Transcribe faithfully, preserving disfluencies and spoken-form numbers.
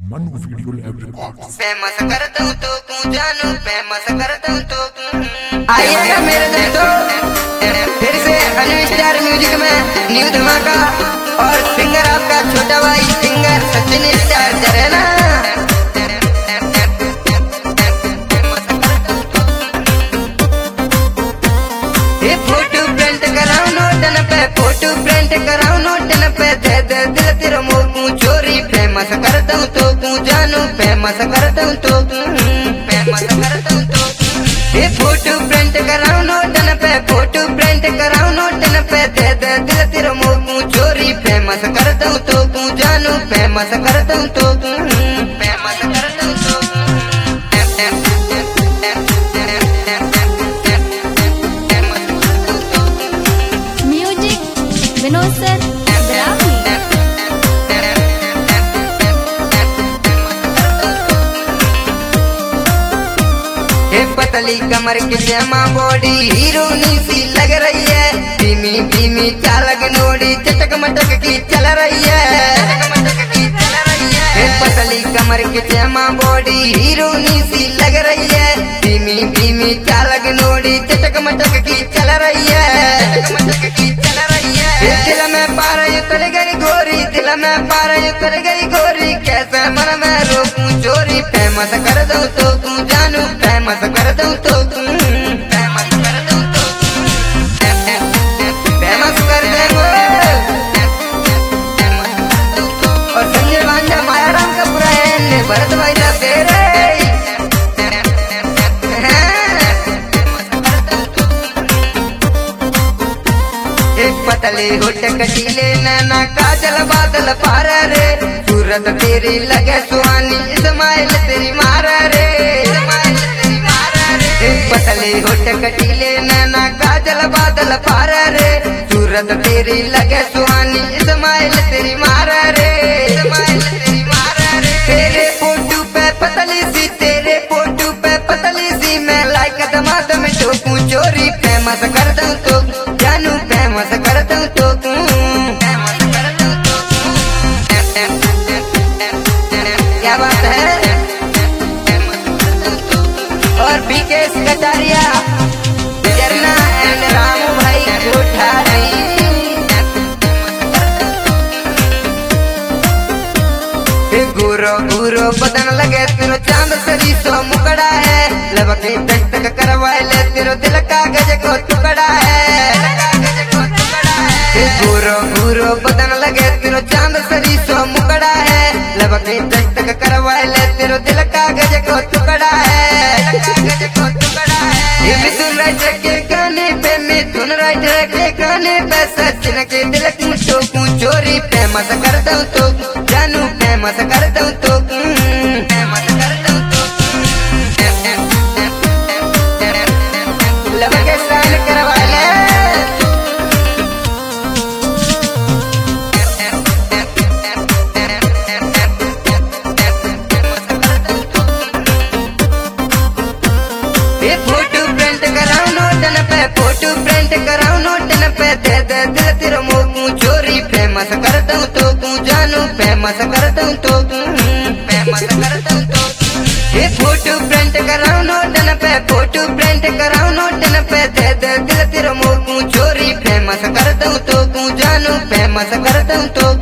Manu video lab records. Famous कर दूं तो तू जानू, फेमस कर दूं तो तू आइएगा मेरे दोस्तों फिर से अनु स्टार म्यूजिक में न्यू धमाका और सिंगर आपका छोटा भाई सिंगर सचिन स्टार जरेना। ये फोटो प्रिंट कराऊं नोटन पे, फोटो प्रिंट कराऊं नोटन पे, दे दे दिल तेरा मोह चोरी। फेमस करता हूँ तो तू जानू, फेमस करता हूँ तो तू फेमस करता हूँ तो ये फोटो प्रिंट कराऊं नोटन पे, फोटो प्रिंट कराऊं नोटन पे, दे दे दिल तेरा मोह चोरी। फेमस करता हूँ तो तू जानू, फेमस करता हूँ तो तू फेमस करता हूँ तो म्यूजिक विनोद सर ब्राह्मणी। पतली कमर की जमा बॉडी हीरोनी सी लग रही है, धीमी धीमी चालक नोड़ी चटक मटक की चल रही है, पतली कमर की जमा बॉडी हीरोनी सी लग रही है, धीमी धीमी चालक नोड़ी चटक मटक की चल रही है, चल रही है। दिल में पार उतर गई गोरी, दिल में पार उतर गई गोरी, कैसे मन में रोकूं चोरी। फेमस कर दूं तो तू जानू, फेमस कर दूं तो तू फेमस कर दूं तो फेमस कर देंगे। और संजय भांजा माया राम का पूरा है भरत भाई ना तेरे एक पतले होठ कटीले नैना काजल बादल पार रे, सूरत तेरी लगे सुहानी इस्माइल तेरी मारा रे, एक पतले होठ कटीले नैना काजल बादल पार रे, सूरत तेरी लगे सुहानी इस्माइल तेरी मारा रे, तेरे फोटो पे पतली सी, तेरे फोटो पे पतली सी, मैं लाइक दमाद में ठोकूं चोरी। फेमस कर दूं तो जानू, फेमस कर दूं तो तू फेमस कर दूं तो क्या बात है। और बीकेएस कटारिया जरना एंड रामू भाई कोठा नहीं गुरो गुरो बदन लगे तेरो चांद सरी सो मुकड़ा है, लबके दस्तक करवाए ले तेरो दिल कागज को टुकड़ा है, गुरो गुरो बदन लगे तेरो चांद सरी सो मुकड़ा है, लबके दस्तक करवाए ले तेरो दिल कागज को टुकड़ा है, ये मिथुन राइटर के गाने पे, मिथुन राइटर के गाने पे, सचिन के दिल को ठोकूं चोरी। फेमस कर दूं तो जानू, फेमस कर दूं तो फेमस कर दूं तो लब के साइन करवा ले। ये फोटो प्रिंट कराऊं नोटन पे, फोटो प्रिंट कराऊं नोटन पे, दे दे दिल तेरा मोह चोरी। फेमस कर दूं तो तू जानू, फेमस कर दूं तो तू फेमस कर दूं तो ये फोटो प्रिंट कराऊं नोटन पे, फोटो प्रिंट कराऊं नोटन पे, दे दे दिल तेरा मोह चोरी। फेमस कर दूं तो तू जानू, फेमस कर दूं तो